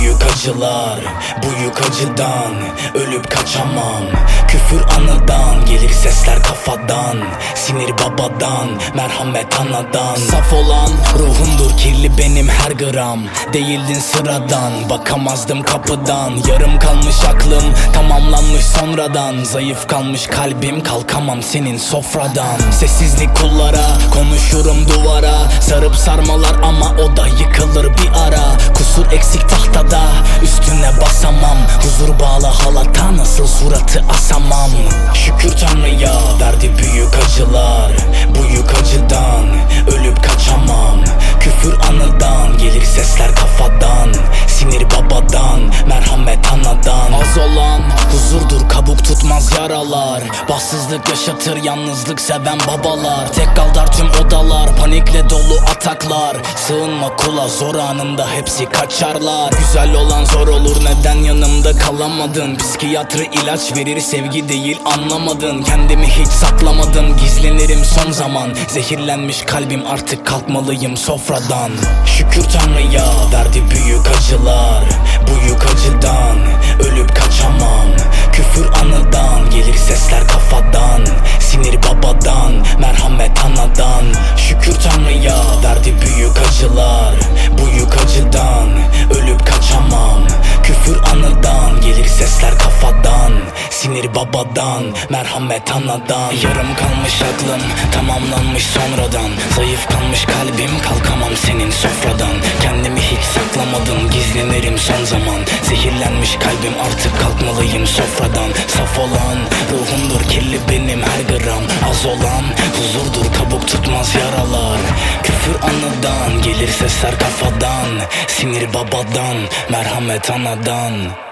büyük acılar, bu yük acıdan ölüp kaçamam. Küfür anıdan, gelir sesler kafadan. Sinir babadan, merhamet anadan. Saf olan ruhumdur kirli benim her gram. Değildin sıradan, bakamazdım kapıdan. Yarım kalmış aklım, tamamlanmış sonradan. Zayıf kalmış kalbim, kalkamam senin sofradan. Sessizlik kullara, konuşurum duvara. Sarıp sarmalar ama o da yıkılır bir ara. Kusur eksik tahtada, üstüne basamam. Huzur bağlı halata, nasıl suratı asamam. Şükür Tanrı'ya verdi büyük acılar, bu yük acıdan ölüp kaçamam. Küfür anıdan, gelir sesler kafadan. Sinir babadan, merhamet anadan. Az olan huzurdur, kabuk tutmaz yaralar. Bahtsızlık yaşatır, yalnızlık seven babalar. Tek kaldar tüm odalar, panikle dolu ataklar. Sığınma kula, zor anında hepsi kaçarlar. Güzel olan zor olur, neden yanımda kalamadın? Psikiyatri ilaç verir, sevgi değil anlamadın. Kendimi hiç saklamadım, gizlenirim son zaman. Zehirlenmiş kalbim, artık kalkmalıyım sofradan. Şükür Tanrı'ya verdi büyük acılar, bu yük acıdan ölüp kaçamam. Küfür anıdan, gelir sesler kafadan. Sinir babadan, merhamet anadan. Şükür Tanrı'ya verdi büyük acılar, bu yük acıdan ölüp kaçamam. Küfür anıdan, gelir sesler kafadan. Sinir babadan, merhamet anadan. Yarım kalmış aklım, tamamlanmış sonradan. Zayıf kalmış kalbim, kalkamam senin sofradan. Kendimi hiç saklamadım, gizlenirim son zaman. Zehirlenmiş kalbim, artık kalkmalıyım sofradan. Saf olan ruhumdur kirli benim her gram. Az olan huzurdur, kabuk tutmaz yaralar. Küfür anıdan, gelir sesler kafadan. Sinir babadan, merhamet anadan.